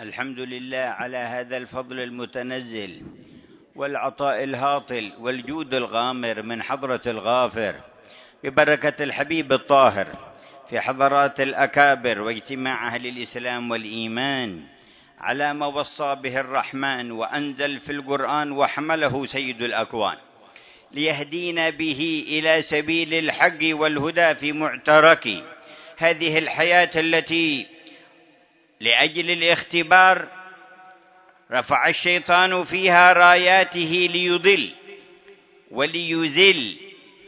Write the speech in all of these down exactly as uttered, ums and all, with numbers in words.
الحمد لله على هذا الفضل المتنزل والعطاء الهاطل والجود الغامر من حضرة الغافر ببركة الحبيب الطاهر في حضرات الأكابر واجتماع أهل الإسلام والإيمان على ما وصى به الرحمن وأنزل في القرآن وحمله سيد الأكوان ليهدينا به إلى سبيل الحق والهدى في معترك هذه الحياة التي لأجل الاختبار رفع الشيطان فيها راياته ليضل وليذل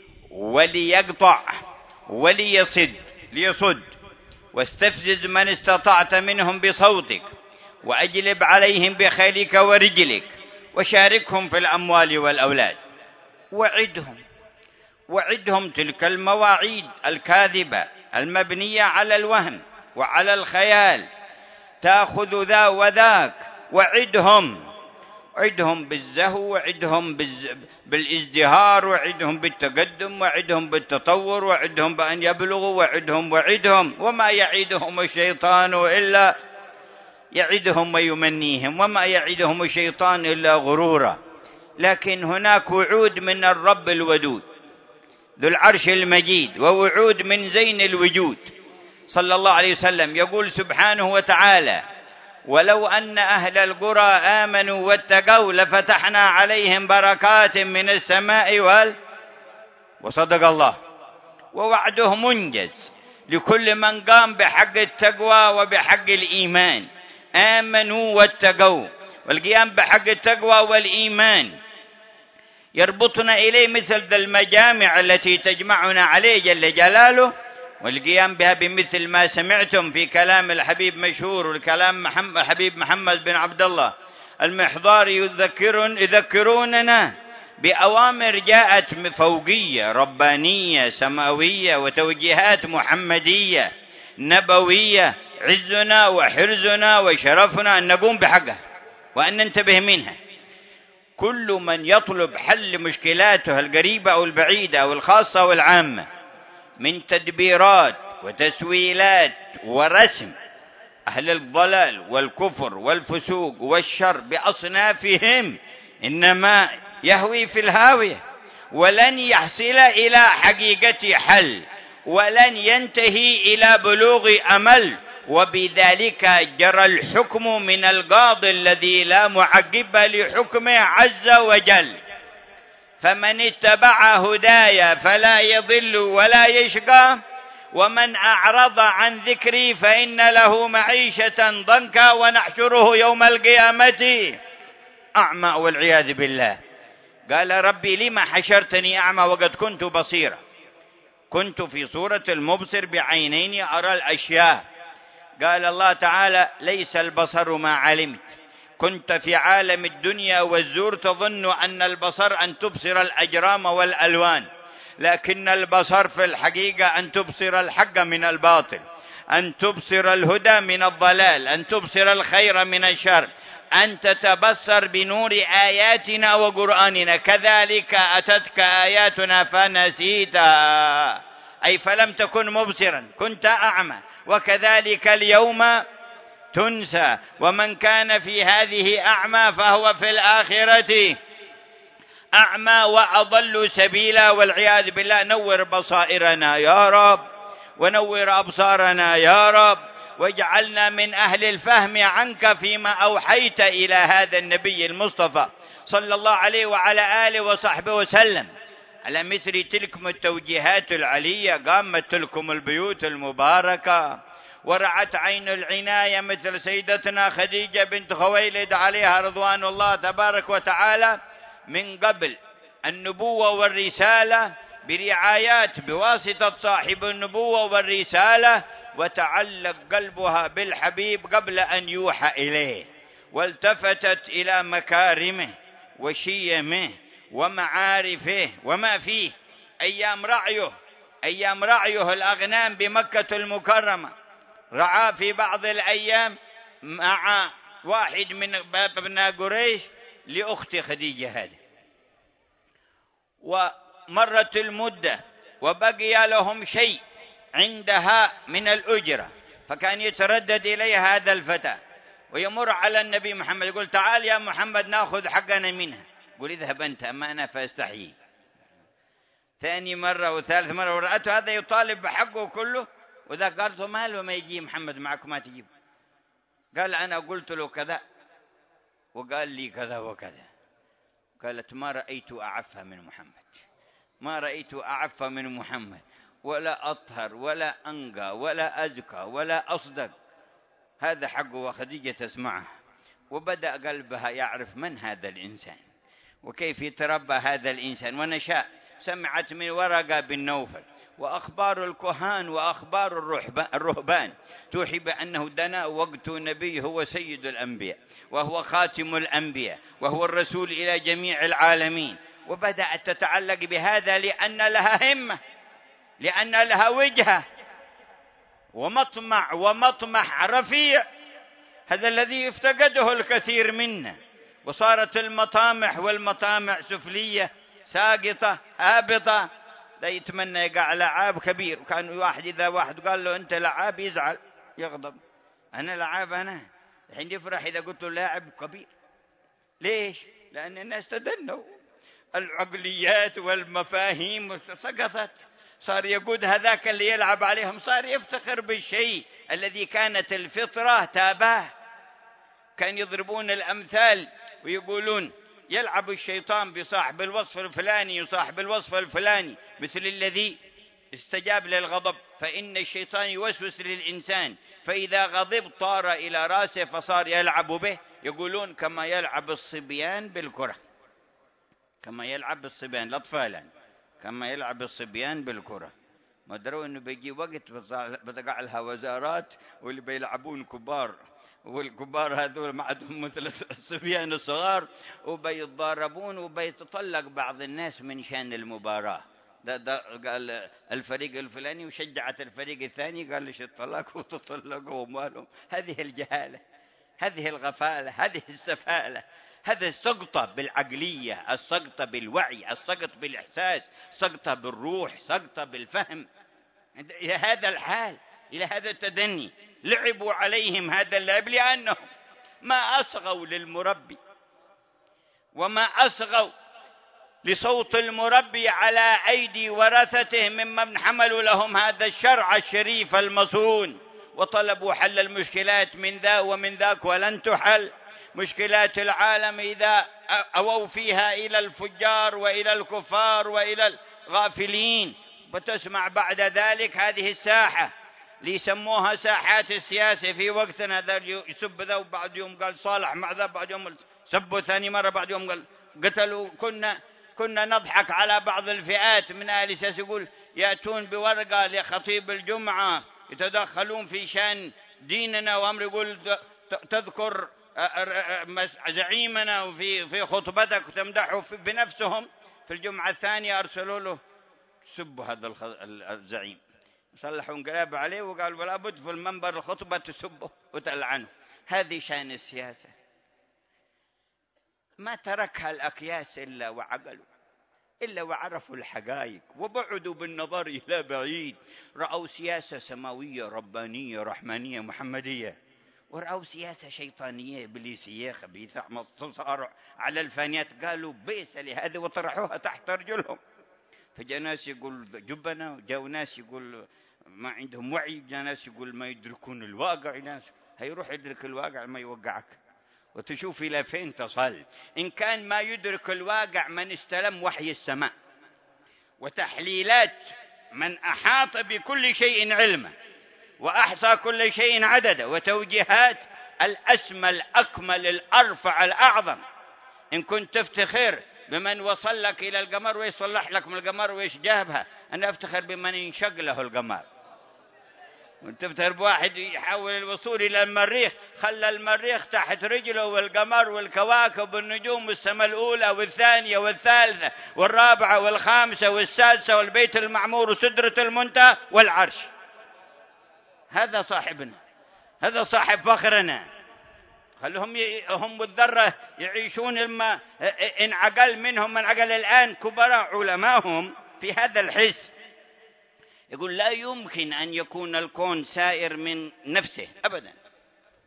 وليقطع وليصد ليصد واستفزز من استطعت منهم بصوتك وأجلب عليهم بخيلك ورجلك وشاركهم في الأموال والأولاد. وعدهم وعدهم تلك المواعيد الكاذبة المبنية على الوهم وعلى الخيال، تأخذ ذا وذاك. وعدهم وعدهم بالزهو، وعدهم بالازدهار، وعدهم بالتقدم، وعدهم بالتطور، وعدهم بأن يبلغوا، وعدهم وعدهم وما يعدهم الشيطان إلا يعدهم ويمنيهم، وما يعدهم الشيطان إلا غرورا. لكن هناك وعود من الرب الودود ذو العرش المجيد، ووعود من زين الوجود صلى الله عليه وسلم. يقول سبحانه وتعالى: ولو أن أهل القرى آمنوا واتقوا لفتحنا عليهم بركات من السماء وال وصدق الله. ووعده منجز لكل من قام بحق التقوى وبحق الإيمان. آمنوا واتقوا، والقيام بحق التقوى والإيمان يربطنا إليه مثل ذا المجامع التي تجمعنا عليه جل جلاله، والقيام بها بمثل ما سمعتم في كلام الحبيب مشهور والكلام محمد حبيب محمد بن عبد الله المحضار يذكرون يذكروننا بأوامر جاءت فوقية ربانية سماوية وتوجيهات محمدية نبوية، عزنا وحرزنا وشرفنا أن نقوم بحقها وأن ننتبه منها. كل من يطلب حل مشكلاته القريبة أو البعيدة أو الخاصة أو العامة من تدبيرات وتسويلات ورسم أهل الضلال والكفر والفسوق والشر بأصنافهم إنما يهوي في الهاوية، ولن يحصل إلى حقيقة حل، ولن ينتهي إلى بلوغ أمل. وبذلك جرى الحكم من القاضي الذي لا معقب لحكمه عز وجل. فمن اتبع هدايا فلا يضل ولا يشقى، ومن أعرض عن ذكري فإن له معيشة ضنكا ونحشره يوم القيامة أعمى والعياذ بالله. قال: ربي لما حشرتني أعمى وقد كنت بصيرا؟ كنت في صورة المبصر بعينين أرى الأشياء. قال الله تعالى: ليس البصر ما علمت. كنت في عالم الدنيا والزور تظن أن البصر أن تبصر الأجرام والألوان، لكن البصر في الحقيقة أن تبصر الحق من الباطل، أن تبصر الهدى من الضلال، أن تبصر الخير من الشر، أن تتبصر بنور آياتنا وقرآننا. كذلك أتتك آياتنا فنسيتها، أي فلم تكن مبصرا، كنت أعمى، وكذلك اليوم تنسى. ومن كان في هذه أعمى فهو في الآخرة أعمى وأضل سبيلا والعياذ بالله. نور بصائرنا يا رب، ونور أبصارنا يا رب، واجعلنا من أهل الفهم عنك فيما أوحيت إلى هذا النبي المصطفى صلى الله عليه وعلى آله وصحبه وسلم. على مثل تلكم التوجيهات العلية قامت تلكم البيوت المباركة، ورعت عين العناية مثل سيدتنا خديجة بنت خويلد عليها رضوان الله تبارك وتعالى من قبل النبوة والرسالة برعايات بواسطة صاحب النبوة والرسالة، وتعلق قلبها بالحبيب قبل أن يوحى إليه، والتفتت إلى مكارمه وشيمه ومعارفه وما فيه. أيام رعيه أيام رعيه الأغنام بمكة المكرمة رعى في بعض الأيام مع واحد من ابناء قريش لأخت خديجة هذه، ومرت المدة وبقي لهم شيء عندها من الأجرة، فكان يتردد إليها هذا الفتى ويمر على النبي محمد يقول تعال يا محمد نأخذ حقنا منها، يقول اذهب أنت أما أنا فاستحيي. ثاني مرة وثالث مرة ورأته هذا يطالب بحقه كله، وذا قالت ما له ما يجي محمد معك ما تجيب. قال أنا قلت له كذا وقال لي كذا وكذا. قالت ما رأيت أعف من محمد، ما رأيت أعف من محمد، ولا أطهر ولا أنقى ولا أزكى ولا أصدق. هذا حقه. وخديجة تسمعه، وبدأ قلبها يعرف من هذا الإنسان وكيف يتربى هذا الإنسان ونشاء. سمعت من ورقة بن نوفل وأخبار الكهان وأخبار الرهبان توحي بأنه دنا وقت نبي هو سيد الأنبياء وهو خاتم الأنبياء وهو الرسول إلى جميع العالمين. وبدأت تتعلق بهذا لأن لها همة، لأن لها وجهة ومطمع ومطمح رفيع، هذا الذي افتقده الكثير منا. وصارت المطامح والمطامع سفلية ساقطة هابطة. لا يتمنى يقع لعاب كبير. كان واحد إذا واحد قال له أنت لعاب يزعل يغضب. أنا لعاب أنا الحين يفرح إذا قلت له لاعب كبير. ليش؟ لأن الناس تدنوا، العقليات والمفاهيم سقطت. صار يقود هذاك اللي يلعب عليهم، صار يفتخر بالشيء الذي كانت الفطرة تاباه. كان يضربون الأمثال ويقولون يلعب الشيطان بصاحب الوصف الفلاني وصاحب الوصف الفلاني، مثل الذي استجاب للغضب، فإن الشيطان يوسوس للإنسان فإذا غضب طار إلى رأسه فصار يلعب به. يقولون كما يلعب الصبيان بالكرة، كما يلعب الصبيان الأطفال، كما يلعب الصبيان بالكرة. ما دروا أنه بيجي وقت بتقع لها وزارات واللي بيلعبون كبار، والكبار هذول ما عندهم مثل الصبيان الصغار، وبيتضاربون وبيتطلق بعض الناس من شان المباراة. ده, ده قال الفريق الفلاني وشجعت الفريق الثاني قال ليش الطلاق وتطلقوا مالهم. هذه الجهالة، هذه الغفالة، هذه السفالة، هذا السقطة بالعقلية، السقطة بالوعي، السقط بالإحساس، سقطة بالروح، سقطة بالفهم. إلى هذا الحال، إلى هذا التدني. لعبوا عليهم هذا اللعب لأنهم ما أصغوا للمربي وما أصغوا لصوت المربي على أيدي ورثته ممن حملوا لهم هذا الشرع الشريف المصون، وطلبوا حل المشكلات من ذا ومن ذاك ولن تحل. مشكلات العالم إذا أووا فيها إلى الفجار وإلى الكفار وإلى الغافلين. وتسمع بعد ذلك هذه الساحة اللي يسموها ساحات السياسة في وقتنا، ذا يسب ذا وبعد يوم قال صالح مع ذا، بعد يوم سبوا ثاني مرة، بعد يوم قال قتلوا. كنا كنا نضحك على بعض الفئات من أهل السياسة يقول يأتون بورقة لخطيب الجمعة يتدخلون في شأن ديننا وأمر، يقول تذكر زعيمنا وفي في خطبتك وتمدحه بنفسهم. في الجمعة الثانية أرسلوا له سبوا هذا الزعيم، صلحوا انقلاب عليه وقال ولا بد في المنبر الخطبة تسبه وتلعنه. هذه شأن السياسة. ما تركها الأكياس إلا وعقلوا، إلا وعرفوا الحقائق وبعدوا بالنظر إلى بعيد. رأوا سياسة سماوية ربانية رحمانية محمدية، ورأوا سياسة شيطانية إبليسية خبيثة مصارع على الفانيات. قالوا بئس لهذه وطرحوها تحت رجلهم. فجاء ناس يقول جبنا، وجاء ناس يقول ما عندهم وعي، جاء ناس يقول ما يدركون الواقع. ناس هيروح يدرك الواقع ما يوقعك، وتشوف إلى فين تصل. إن كان ما يدرك الواقع من استلم وحي السماء وتحليلات من أحاط بكل شيء علما وأحصى كل شيء عددا، وتوجيهات الأسمى الأكمل الأرفع الأعظم. إن كنت تفتخر بمن وصل لك إلى القمر ويصلح لك من القمر وإيش جابها، أنا أفتخر بمن انشق له القمر. وتفتخر بواحد يحاول الوصول إلى المريخ، خلى المريخ تحت رجله والقمر والكواكب والنجوم والسماء الأولى والثانية والثالثة والرابعة والخامسة والسادسة والبيت المعمور وسدرة المنتهى والعرش. هذا صاحبنا، هذا صاحب فخرنا. خلهم هم والذرة يعيشون لما إن عقل منهم من عقل الآن كبراء علماهم في هذا الحس. يقول لا يمكن أن يكون الكون سائر من نفسه أبدا،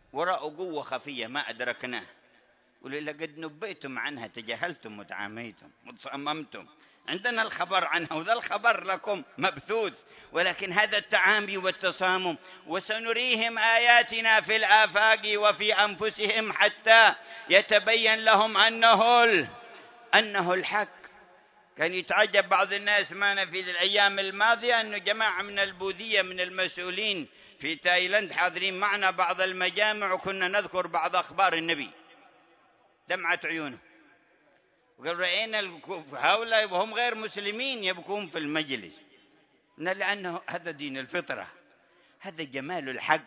وراء قوة خفية ما أدركناه. ولقد نبئتم عنها تجاهلتم وتعاميتم وتصممتم. عندنا الخبر عنها وذا الخبر لكم مبثوث، ولكن هذا التعامي والتصامم. وسنريهم آياتنا في الآفاق وفي أنفسهم حتى يتبين لهم أنه أنه الحق. كان يتعجب بعض الناس معنا في الأيام الماضية أنه جماعة من البوذية من المسؤولين في تايلاند حاضرين معنا بعض المجامع، وكنا نذكر بعض أخبار النبي، دمعت عيونه وقال رأينا هؤلاء وهم غير مسلمين يبكون في المجلس، لأنه هذا دين الفطرة، هذا جمال الحق،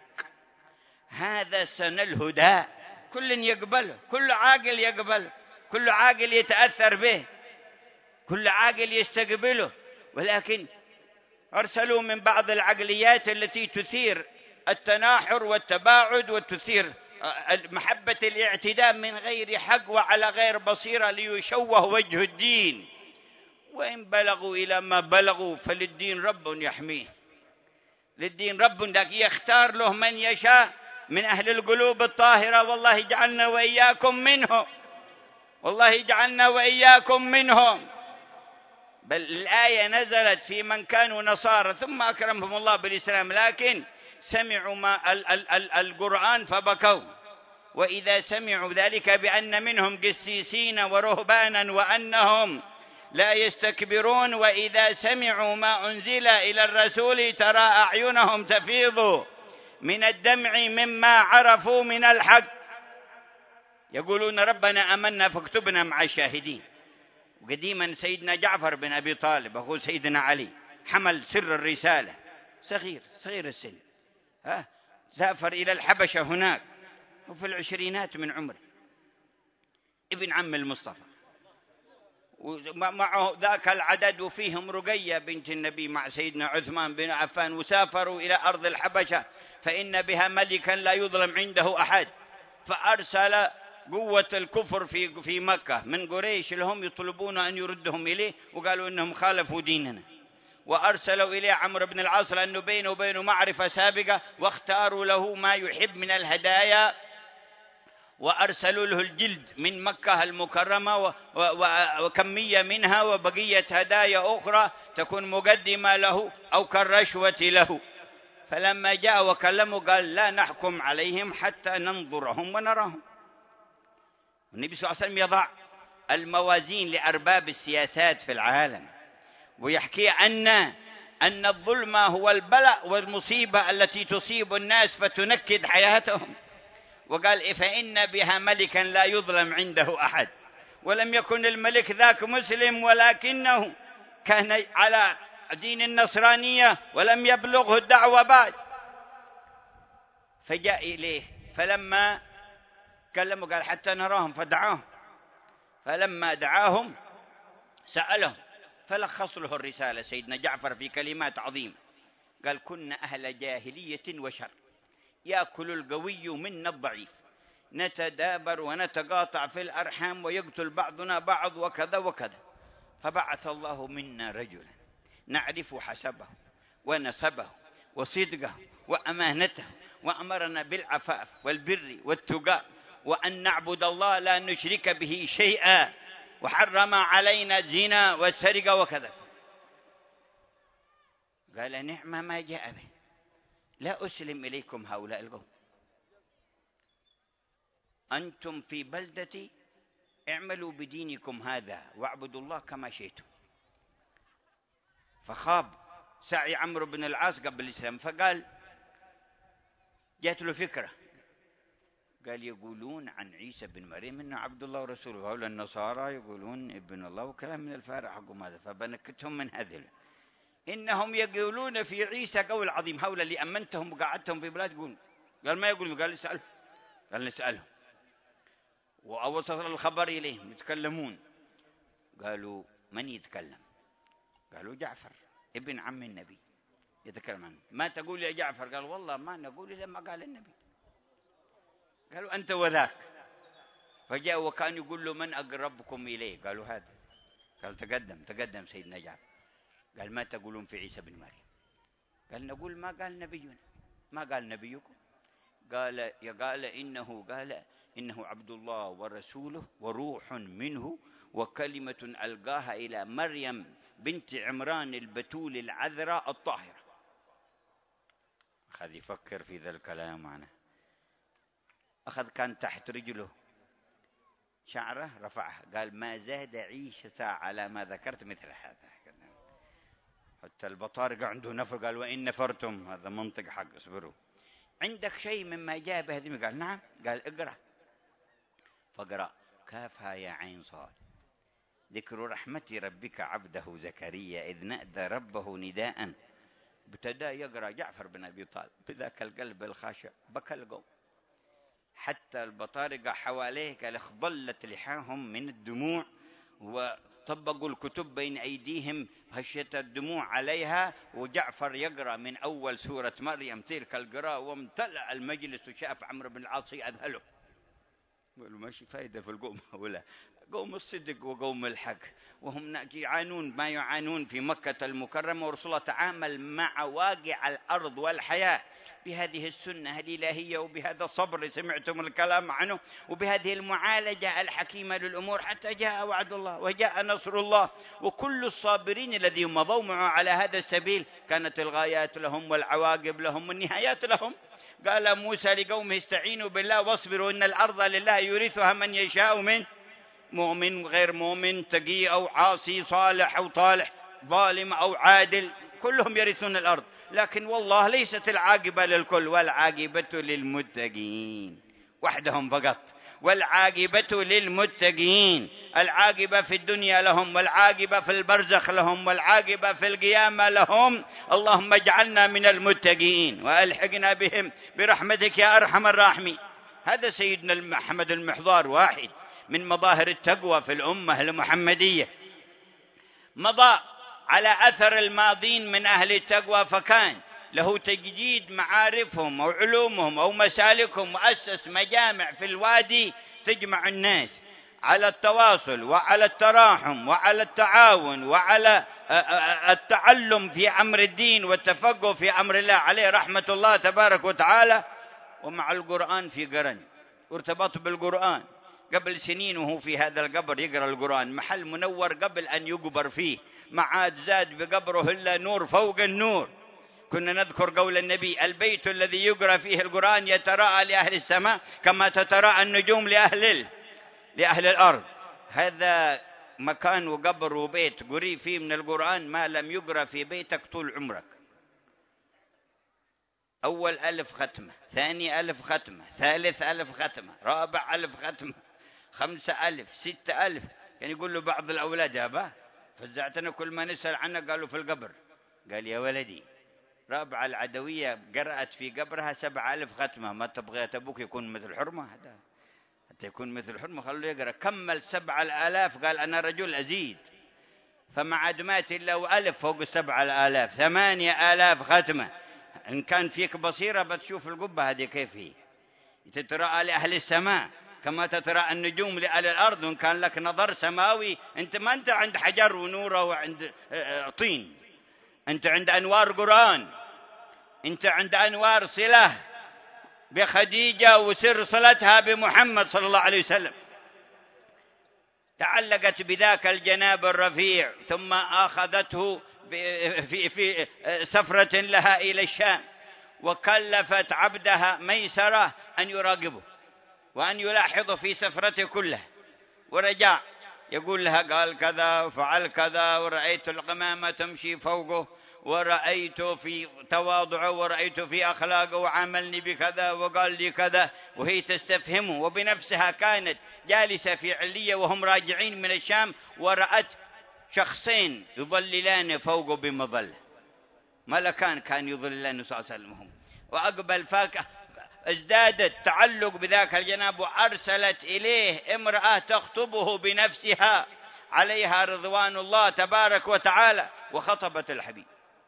هذا سن الهدى، كل يقبله، كل عاقل يقبله، كل عاقل يتأثر به، كل عاقل يستقبله. ولكن أرسلوا من بعض العقليات التي تثير التناحر والتباعد وتثير محبة الاعتداء من غير حق وعلى غير بصيرة ليشوه وجه الدين. وإن بلغوا إلى ما بلغوا فللدين رب يحميه، للدين رب لكن يختار له من يشاء من أهل القلوب الطاهرة. والله يجعلنا وإياكم منهم، والله يجعلنا وإياكم منهم. بل الآية نزلت في من كانوا نصارى ثم أكرمهم الله بالإسلام، لكن سمعوا ما ال ال ال القرآن فبكوا. وإذا سمعوا ذلك بأن منهم قسيسين ورهبانا وأنهم لا يستكبرون، وإذا سمعوا ما أنزل إلى الرسول ترى أعينهم تفيض من الدمع مما عرفوا من الحق، يقولون ربنا آمنا فاكتبنا مع الشاهدين. وقديما سيدنا جعفر بن أبي طالب أخو سيدنا علي حمل سر الرسالة، صغير صغير السن، ها سافر إلى الحبشة هناك وفي العشرينات من عمره، ابن عم المصطفى، ومعه ذاك العدد وفيهم رقية بنت النبي مع سيدنا عثمان بن عفان، وسافروا إلى أرض الحبشة فإن بها ملكا لا يظلم عنده أحد. فأرسل قوة الكفر في في مكة من قريش لهم يطلبون أن يردهم إليه، وقالوا إنهم خالفوا ديننا، وأرسلوا إليه عمرو بن العاص لأنه بينه وبينه معرفة سابقة، واختاروا له ما يحب من الهدايا، وأرسلوا له الجلد من مكة المكرمة وكمية منها وبقية هدايا أخرى تكون مقدمة له أو كالرشوة له. فلما جاء وكلمه قال لا نحكم عليهم حتى ننظرهم ونراهم. النبي صلى الله عليه وسلم يضع الموازين لأرباب السياسات في العالم، ويحكي أن أن الظلم هو البلاء والمصيبة التي تصيب الناس فتنكد حياتهم، وقال فإن بها ملكا لا يظلم عنده أحد. ولم يكن الملك ذاك مسلم، ولكنه كان على دين النصرانية ولم يبلغه الدعوة بعد. فجاء إليه فلما كلمه قال حتى نراهم، فدعاهم. فلما دعاهم سألهم فلخص له الرسالة سيدنا جعفر في كلمات عظيمة، قال كنا أهل جاهلية وشر، يأكل القوي منا الضعيف، نتدابر ونتقاطع في الأرحام ويقتل بعضنا بعض وكذا وكذا. فبعث الله منا رجلا نعرف حسبه ونسبه وصدقه وأمانته، وأمرنا بالعفاف والبر والتقى، وأن نعبد الله لا نشرك به شيئا، وحرم علينا الزنا والسرقة وكذا. قال نعم ما جاء به، لا أسلم إليكم هؤلاء القوم، أنتم في بلدتي اعملوا بدينكم هذا واعبدوا الله كما شئتم. فخاب سعي عمرو بن العاص قبل الإسلام، فقال جاءت له فكرة، قال يقولون عن عيسى بن مريم إنه عبد الله ورسوله، هؤلاء النصارى يقولون ابن الله، وكلام من الفارع حقهم هذا. فبنكتهم من هذه، إنهم يقولون في عيسى قول عظيم، هؤلاء اللي أمنتهم وقعدتهم في بلاد يقولون. قال ما يقولون، قال نسألهم، قال نسألهم. وأوصل الخبر إليهم يتكلمون. قالوا من يتكلم؟ قالوا جعفر ابن عم النبي يتكلم عنه. ما تقول يا جعفر؟ قال والله ما نقول إلا ما قال النبي. قالوا أنت وذاك. فجاء وكان يقول له من أقربكم إليه؟ قالوا هذا. قال تقدم تقدم سيدنا جعفر. قال ما تقولون في عيسى بن مريم؟ قال نقول ما قال نبينا. ما قال نبيكم؟ قال قال إنه قال إنه عبد الله ورسوله وروح منه وكلمة ألقاها إلى مريم بنت عمران البتول العذراء الطاهرة. أخذ يفكر في ذا الكلام معنا، أخذ كان تحت رجله شعره رفعه، قال ما زاد عيش ساعة على ما ذكرت مثل هذا. حتى البطارقة عنده نفر، قال وإن نفرتم، هذا منطق حق، اصبروا. عندك شيء مما جاء بهذه؟ قال نعم. قال اقرأ. فاقرأ كافها يا عين صاد ذكر رحمة ربك عبده زكريا إذ نادى ربه نداء. ابتدى يقرأ جعفر بن أبي طالب بذاك القلب الخاشع، بكى القوم حتى البطارقة حواليه قال اخضلت لحاهم من الدموع، وطبقوا الكتب بين أيديهم خشية الدموع عليها، وجعفر يقرأ من أول سورة مريم تلك القراءة، وامتلأ المجلس وشاف عمرو بن العاص أذهله. قالوا ماشي فايدة في القوم هؤلاء، قوم الصدق وقوم الحق، وهم يعانون ما يعانون في مكة المكرمة، ورسول الله تعامل مع واقع الأرض والحياة بهذه السنة الإلهية وبهذا الصبر سمعتم الكلام عنه، وبهذه المعالجة الحكيمة للأمور، حتى جاء وعد الله وجاء نصر الله. وكل الصابرين الذين مضوا معه على هذا السبيل كانت الغايات لهم والعواقب لهم والنهايات لهم. قال موسى لقومه استعينوا بالله واصبروا إن الأرض لله يورثها من يشاء من مؤمن غير مؤمن، تقي أو عاصي، صالح أو طالح، ظالم أو عادل، كلهم يرثون الأرض. لكن والله ليست العاقبة للكل، والعاقبة للمتقين وحدهم فقط، والعاقبة للمتقين. العاقبة في الدنيا لهم، والعاقبة في البرزخ لهم، والعاقبة في القيامة لهم. اللهم اجعلنا من المتقين وألحقنا بهم برحمتك يا أرحم الراحمين. هذا سيدنا محمد المحضار واحد من مظاهر التقوى في الأمة المحمدية، مضى على أثر الماضين من أهل التقوى، فكان له تجديد معارفهم أو علومهم أو مسالكهم، وأسس مجامع في الوادي تجمع الناس على التواصل وعلى التراحم وعلى التعاون وعلى التعلم في أمر الدين والتفقه في أمر الله، عليه رحمة الله تبارك وتعالى. ومع القرآن في قرن، وارتبط بالقرآن قبل سنين وهو في هذا القبر يقرأ القرآن، محل منور قبل أن يقبر فيه، ما عاد زاد بقبره إلا نور فوق النور. كنا نذكر قول النبي البيت الذي يقرأ فيه القرآن يتراءى لأهل السماء كما تتراءى النجوم لأهل لأهل الأرض. هذا مكان وقبر وبيت قري فيه من القرآن ما لم يقرأ في بيتك طول عمرك. أول ألف ختمة، ثاني ألف ختمة، ثالث ألف ختمة، رابع ألف ختمة، خمسة ألف، ستة ألف. يعني يقول له بعض الأولاد أبا فزعتنا كل ما نسأل عنه قالوا في القبر. قال يا ولدي رابعة العدوية قرأت في قبرها سبع ألف ختمة، ما تبغى أبوك يكون مثل حرمة؟ هذا حتى يكون مثل حرمة خلوه يقرأ. كمل سبع الآلاف، قال أنا رجل أزيد، فما عاد مات إلا وألف فوق السبع الآلاف، ثمانية آلاف ختمة. إن كان فيك بصيرة بتشوف القبة هذه كيف هي، تتراءى لأهل السماء كما تتراءى النجوم لأهل الأرض. وإن كان لك نظر سماوي، أنت ما أنت عند حجر ونوره وعند طين، أنت عند أنوار قرآن، أنت عند أنوار صلة بخديجة وسر صلتها بمحمد صلى الله عليه وسلم. تعلقت بذاك الجناب الرفيع، ثم أخذته في في سفرة لها إلى الشام، وكلفت عبدها ميسرة أن يراقبه وأن يلاحظه في سفرته كلها. ورجع يقول لها قال كذا وفعل كذا، ورأيت القمامة تمشي فوقه، ورأيت في تواضعه، ورأيت في أخلاقه، وعاملني بكذا وقال لي كذا، وهي تستفهمه. وبنفسها كانت جالسة في علية وهم راجعين من الشام، ورأت شخصين يظللان فوقه بمظلة، ملكان كان يظللان صلى الله عليه وسلم. وأقبل فاكهة ازدادت تعلق بذاك الجناب، وأرسلت إليه امرأة تخطبه بنفسها عليها رضوان الله تبارك وتعالى، وخطبت الحبيب.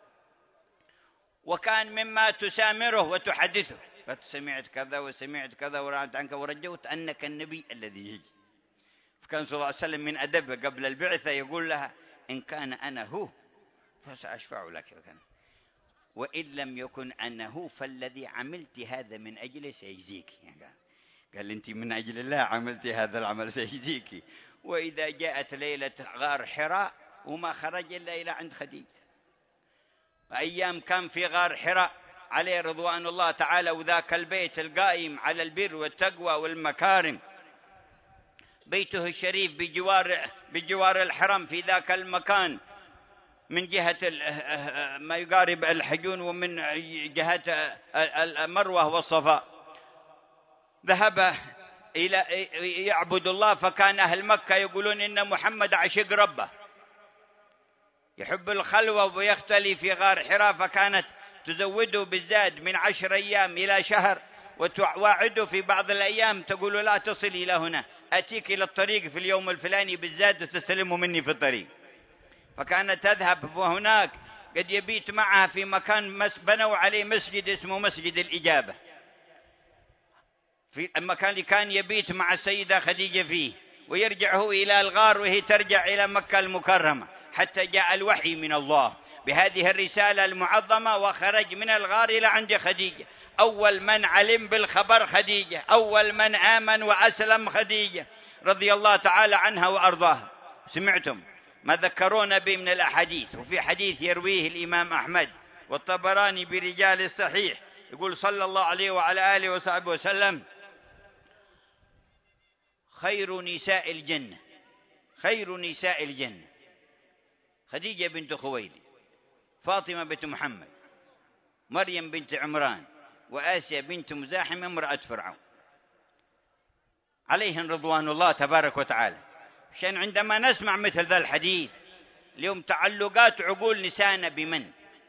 وكان مما تسامره وتحدثه، فسمعت كذا وسمعت كذا ورأت عنك ورجوت أنك النبي الذي يجي. فكان صلى الله عليه وسلم من أدبه قبل البعثة يقول لها إن كان أنا هو فسأشفع لك. وإن لم يكن أنه فالذي عملت هذا من أجله سيجزيك. يعني قال أنت من أجل الله عملت هذا العمل سيجزيك. وإذا جاءت ليلة غار حراء وما خرج إلا إلى عند خديجة. أيام كان في غار حراء عليه رضوان الله تعالى، وذاك البيت القائم على البر والتقوى والمكارم، بيته الشريف بجوار بجوار الحرم في ذاك المكان، من جهة ما يقارب الحجون ومن جهة المروة والصفا. ذهب إلى يعبد الله، فكان أهل مكة يقولون إن محمد عشق ربه، يحب الخلوة ويختلي في غار حراء، فكانت تزوده بالزاد من عشر أيام إلى شهر، وتواعده في بعض الأيام تقول لا تصل إلى هنا، أتيك إلى الطريق في اليوم الفلاني بالزاد وتستلمه مني في الطريق. فكانت تذهب وهناك قد يبيت معها في مكان بنوا عليه مسجد اسمه مسجد الإجابة، في المكان اللي كان يبيت مع السيدة خديجة فيه، ويرجع هو إلى الغار وهي ترجع إلى مكة المكرمة، حتى جاء الوحي من الله بهذه الرسالة المعظمة، وخرج من الغار إلى عند خديجة. أول من علم بالخبر خديجة، أول من آمن وأسلم خديجة رضي الله تعالى عنها وأرضاها. سمعتم ما ذكرون به من الأحاديث، وفي حديث يرويه الإمام أحمد والطبراني برجال الصحيح، يقول صلى الله عليه وعلى آله وصحبه وسلم: خير نساء الجنة، خير نساء الجنة خديجة بنت خويلد، فاطمة بنت محمد، مريم بنت عمران، وآسيا بنت مزاحم امرأة فرعون، عليهم رضوان الله تبارك وتعالى. عشان عندما نسمع مثل ذا الحديث اليوم تعلقات عقول نسائنا بمن؟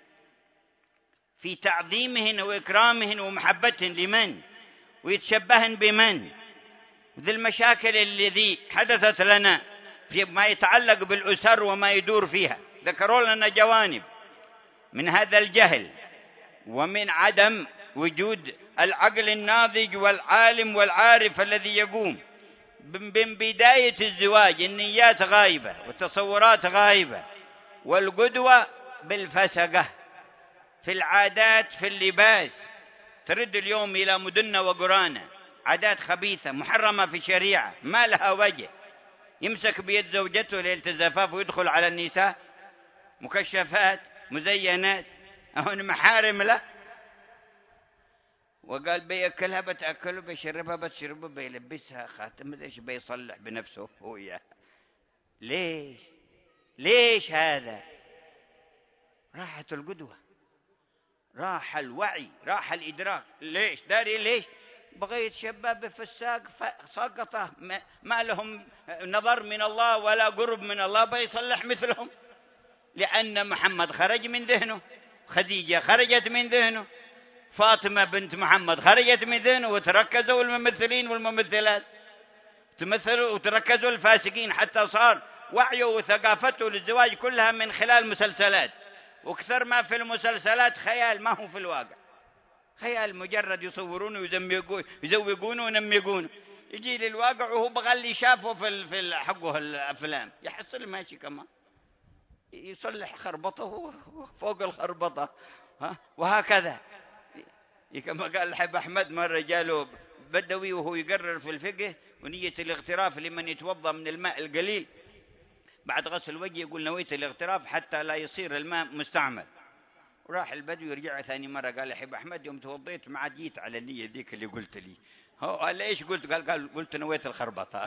في تعظيمهن وإكرامهن ومحبتهن لمن؟ ويتشبهن بمن؟ ذي المشاكل الذي حدثت لنا فيما يتعلق بالأسر وما يدور فيها، ذكروا لنا جوانب من هذا الجهل ومن عدم وجود العقل الناضج والعالم والعارف الذي يقوم من بداية الزواج. النيات غايبة والتصورات غايبة، والقدوة بالفسقة في العادات في اللباس. ترد اليوم إلى مدنة وقرانة، عادات خبيثة محرمة في الشريعة ما لها وجه. يمسك بيد زوجته ليلة الزفاف ويدخل على النساء مكشفات مزينات، هون محارم له. وقال بيأكلها بتأكله، بيشربها بتشربه، بيلبسها خاتم، ايش بيصلح بنفسه هو إياه. ليش ليش هذا؟ راحت القدوة، راح الوعي، راح الإدراك. ليش داري؟ ليش بغيت شباب في الساق سقطه ما لهم نظر من الله ولا قرب من الله، بيصلح مثلهم، لأن محمد خرج من ذهنه، خديجة خرجت من ذهنه، فاطمة بنت محمد خرجت من ذهنه، وتركزوا الممثلين والممثلات تمثلوا وتركزوا الفاسقين، حتى صار وعيه وثقافته للزواج كلها من خلال مسلسلات، وكثر ما في المسلسلات خيال ما هو في الواقع، خيال مجرد يصورونه ويزوقونه وينمقونه. يجي للواقع وهو بغى اللي شافه في في حقه الافلام يحصل ماشي كمان يصلح خربطه فوق الخربطه، ها وهكذا. كما قال الحب احمد مره جاله بدوي وهو يقرر في الفقه ونيه الاغتراف لمن يتوضا من الماء القليل بعد غسل الوجه، يقول نويت الاغتراف حتى لا يصير الماء مستعمل. وراح البدوي يرجع ثاني مرة قال يا حب أحمد يوم توضيت ما عاد جيت على النية ذيك اللي قلت لي. هو قال ليش قلت؟ قال قال قلت نويت الخربطة.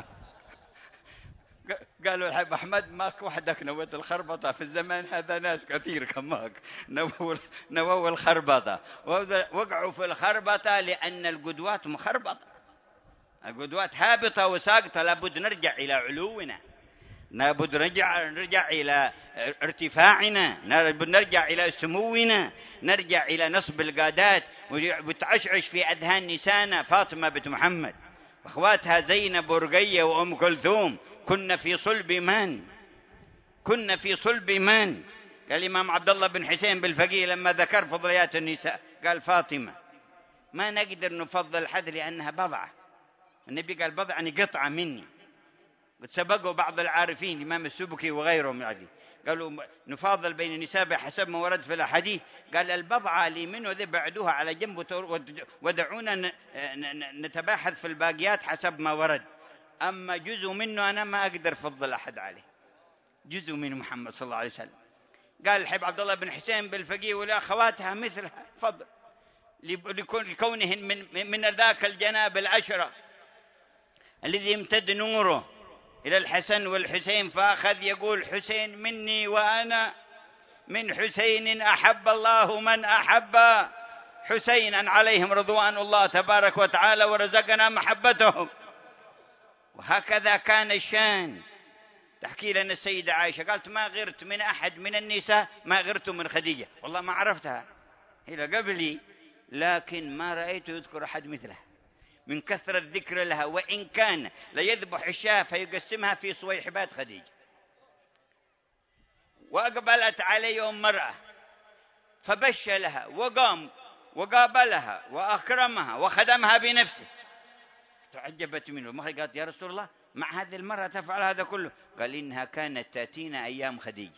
قالوا الحب أحمد ماك وحدك نويت الخربطة، في الزمان هذا ناس كثير كماك نووا نووا الخربطة، وقعوا في الخربطة لأن القدوات مخربطة، القدوات هابطة وساقطة. لابد نرجع إلى علونا، لابد نرجع نرجع إلى ارتفاعنا، نرجع إلى سمونا، نرجع إلى نصب القادات وتعشعش في أذهان نسانا. فاطمة بنت محمد وأخواتها زينب ورقية وأم كلثوم كنا في صلب من؟ كنا في صلب من؟ قال الإمام عبد الله بن حسين بالفقيه لما ذكر فضليات النساء قال فاطمة ما نقدر نفضل حد لأنها بضعة. النبي قال بضعة يعني قطعة مني. وتسبقوا بعض العارفين الإمام السبكي وغيرهم يعني قالوا نفاضل بين النساء بحسب ما ورد في الأحاديث. قال البضعة اللي منه ذي بعدوها على جنب ودعونا نتباحث في الباقيات حسب ما ورد، أما جزء منه أنا ما أقدر أفضل أحد عليه، جزء من محمد صلى الله عليه وسلم. قال الحب عبد الله بن حسين بالفقيه ولأخواتها مثلها فضل لكونهن من, من ذاك الجناب العشرة الذي يمتد نوره إلى الحسن والحسين، فأخذ يقول حسين مني وأنا من حسين أحب الله من أحب حسينا عليهم رضوان الله تبارك وتعالى ورزقنا محبتهم. وهكذا كان الشان. تحكي لنا السيدة عائشة قالت ما غرت من أحد من النساء ما غرت من خديجة، والله ما عرفتها هي قبلي لكن ما رأيت يذكر أحد مثلها من كثرة الذكر لها، وإن كان ليذبح الشاة فيقسمها في صويحبات خديجة. وأقبلت عليه مرأة فبش لها وقام وقابلها وأكرمها وخدمها بنفسه. تعجبت منه، ما قالت يا رسول الله مع هذه المرأة تفعل هذا كله؟ قال إنها كانت تأتينا أيام خديجة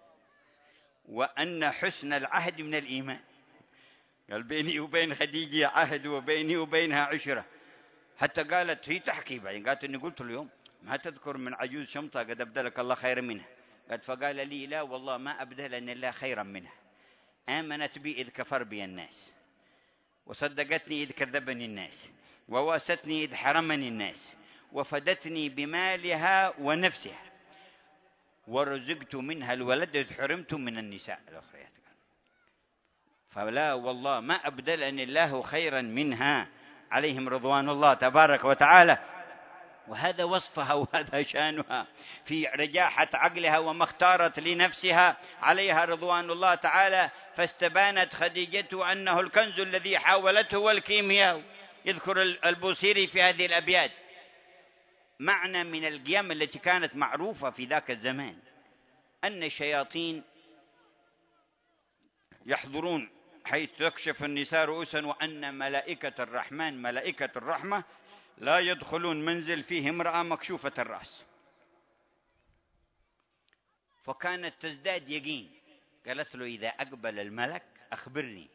وأن حسن العهد من الإيمان. قال بيني وبين خديجة عهد وبيني وبينها عشرة. حتى قالت هي تحكي بعدين قالت إني قلت اليوم ما تذكر من عجوز شمطة قد أبدلك الله خيرا منها. قالت فقال لي لا والله ما أبدلني الله خيرا منها، آمنت بي إذ كفر بي الناس، وصدقتني إذ كذبني الناس، وواستني إذ حرمني الناس، وفدتني بمالها ونفسها، ورزقت منها الولد إذ حرمت من النساء الأخريات. فلا والله ما أبدلني الله خيرا منها عليهم رضوان الله تبارك وتعالى. وهذا وصفها وهذا شانها في رجاحة عقلها وما اختارت لنفسها عليها رضوان الله تعالى. فاستبانت خديجة أنه الكنز الذي حاولته والكيمياء. يذكر البوصيري في هذه الأبيات معنى من القيم التي كانت معروفة في ذاك الزمان أن الشياطين يحضرون حيث تكشف النساء رؤوسا، وأن ملائكة الرحمن ملائكة الرحمة لا يدخلون منزل فيه امرأة مكشوفة الرأس. فكانت تزداد يقين. قالت له إذا أقبل الملك أخبرني.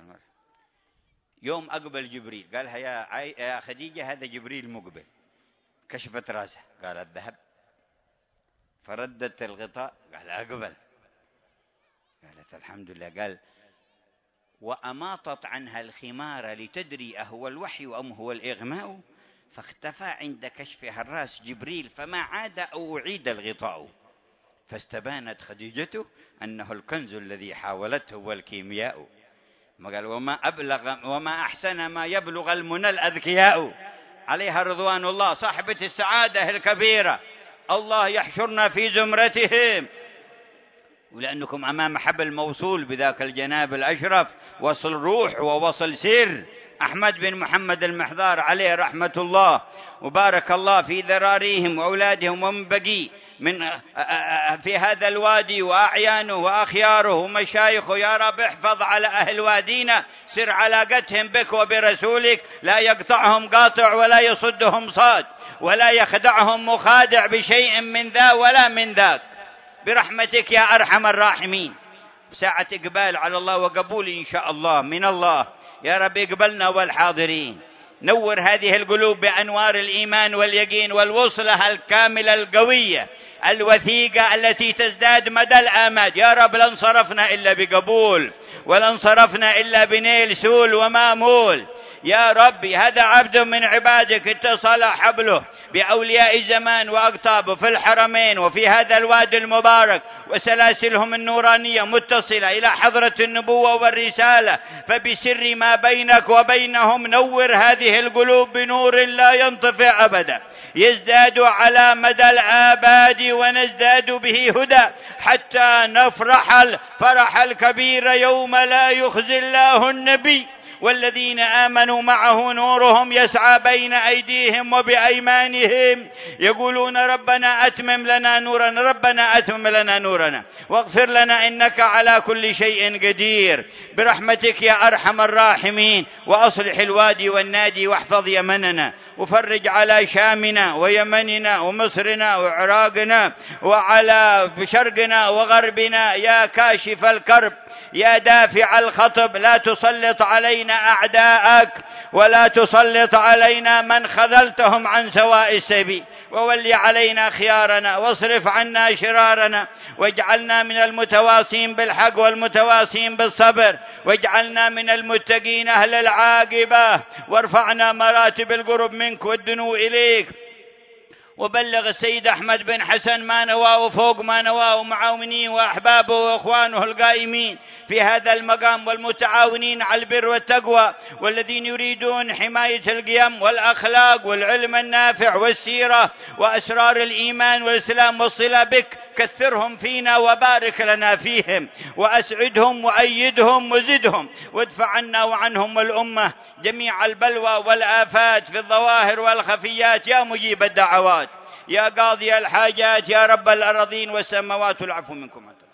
يوم أقبل جبريل قالها يا, عي... يا خديجة هذا جبريل مقبل. كشفت رأسها قالت ذهب، فردت الغطاء قال أقبل. قالت الحمد لله. قال وأماطت عنها الخمار لتدري أهو الوحي أم هو الإغماء، فاختفى عند كشفها الرأس جبريل فما عاد أو أعيد الغطاء، فاستبانت خديجة أنه الكنز الذي حاولته والكيمياء. ما قال وما أبلغ وما أحسن ما يبلغ المنى الأذكياء عليها رضوان الله صاحبة السعادة الكبيرة. الله يحشرنا في زمرتهم، ولأنكم أمام حبل موصول بذاك الجناب الأشرف، وصل روح ووصل سر أحمد بن محمد المحضار عليه رحمة الله وبارك الله في ذراريهم وأولادهم ومن بقي من في هذا الوادي وأعيانه وأخياره ومشايخه. يا رب احفظ على أهل وادينا سر علاقتهم بك وبرسولك، لا يقطعهم قاطع ولا يصدهم صاد ولا يخدعهم مخادع بشيء من ذا ولا من ذاك برحمتك يا أرحم الراحمين. ساعة إقبال على الله وقبول إن شاء الله من الله. يا رب اقبلنا والحاضرين، نور هذه القلوب بأنوار الإيمان واليقين والوصلة الكاملة القوية الوثيقة التي تزداد مدى الآماد. يا رب لن صرفنا إلا بقبول ولن صرفنا إلا بنيل سول ومامول. يا ربي هذا عبد من عبادك اتصل حبله بأولياء الزمان وأقطابه في الحرمين وفي هذا الوادي المبارك، وسلاسلهم النورانية متصلة إلى حضرة النبوة والرسالة، فبسر ما بينك وبينهم نور هذه القلوب بنور لا ينطفئ أبدا، يزداد على مدى الآباد ونزداد به هدى حتى نفرح الفرح الكبير يوم لا يخزي الله النبي والذين آمنوا معه نورهم يسعى بين أيديهم وبأيمانهم يقولون ربنا أتمم لنا نورنا ربنا أتمم لنا نورنا واغفر لنا إنك على كل شيء قدير برحمتك يا أرحم الراحمين. وأصلح الوادي والنادي واحفظ يمننا وفرج على شامنا ويمننا ومصرنا وعراقنا وعلى شرقنا وغربنا يا كاشف الكرب يا دافع الخطب. لا تسلط علينا أعداءك ولا تسلط علينا من خذلتهم عن سواء السبيل وولي علينا خيارنا واصرف عنا شرارنا واجعلنا من المتواصين بالحق والمتواصين بالصبر واجعلنا من المتقين أهل العاقبة وارفعنا مراتب القرب منك والدنو إليك. وبلغ السيد أحمد بن حسن ما نواه فوق ما نواه معاونين وأحبابه وإخوانه القائمين في هذا المقام والمتعاونين على البر والتقوى والذين يريدون حماية القيم والأخلاق والعلم النافع والسيرة وأسرار الإيمان والإسلام والصلة بك. كثرهم فينا وبارك لنا فيهم وأسعدهم وأيدهم وزدهم وادفع عنا وعنهم والأمة جميع البلوى والآفات في الظواهر والخفيات يا مجيب الدعوات يا قاضي الحاجات يا رب الأراضين والسماوات. العفو منكم.